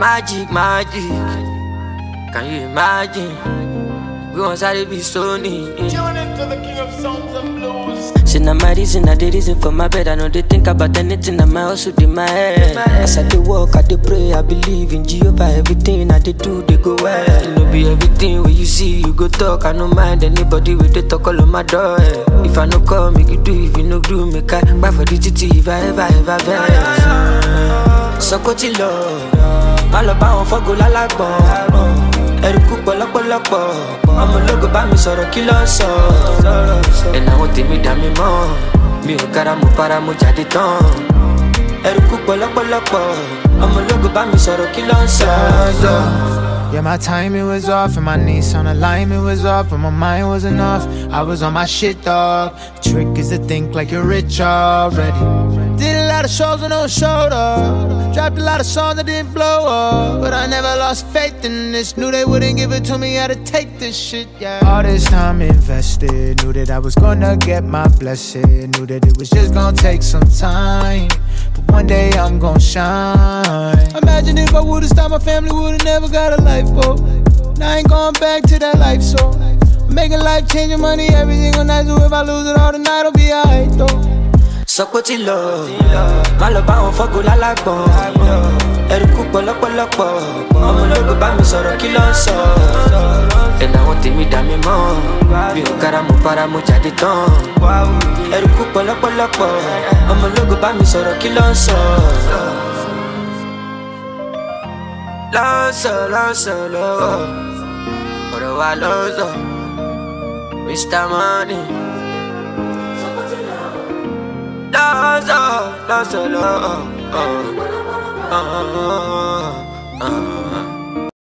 Magic, magic. Can you imagine? We want to be Sony. Tune into the king of sounds and blues. See now my reason, I the reason for my bed. I know they think about anything, I might also do my head. As I dey walk, I dey pray, I believe in Jehovah. Everything I dey do, they go well. You know be everything when you see, you go talk. I no mind anybody with they talk all on my door. If I no call, make you do. If you no do, make I buy for the GT. If I ever vex. So go to love, my love bound for go la la bon. Eruku pọ̀lọpọ̀lọpọ̀, ọmọ ológo bá mi sọ̀rọ̀ kí ló ń sọ. Ẹ̀nà àwọn tèmi dá mi mọ́, mi ò kára mo para mo jáde tán. Eruku pọ̀lọpọ̀lọpọ̀, ọmọ ológo bá mi sọ̀rọ̀ kí ló ń sọ. Yeah, my timing was off and my knees on alignment was off, but my mind wasn't off. I was on my shit, dog. The trick is to think like you're rich already. Did a lot of shows and no showed up. Dropped a lot of songs that didn't blow up, but I never lost faith in this. Knew they wouldn't give it to me, had to take this shit, yeah. All this time invested, knew that I was gonna get my blessing. Knew that it was just gonna take some time, but one day I'm gonna shine. Imagine if I would've stopped, my family would've never got a lifeboat. Now I ain't going back to that life, so I'm making life changing money every single night. So if I lose it all tonight, I'll be alright though. Sọ pé tí lọ, má lọ bá wọn fọ́gò lálágbọ̀n. Eruku pọ̀lọpọ̀lọpọ̀, ọmọ ológo bá mi sọ̀rọ̀ kí ló ń sọ. Ẹ̀nà àwọn tèmi dá mi mọ́, mi ò kára mo para mo jáde tán. Eruku pọ̀lọpọ̀lọpọ̀, ọmọ ológo bá mi sọ̀rọ̀ kí ló ń sọ. Lọ́sọ̀ lọ́wọ́, ọ̀rọ̀ wa lọ́sọ̀, Mr. Money. Lọ́sọ̀ lọ́wọ́.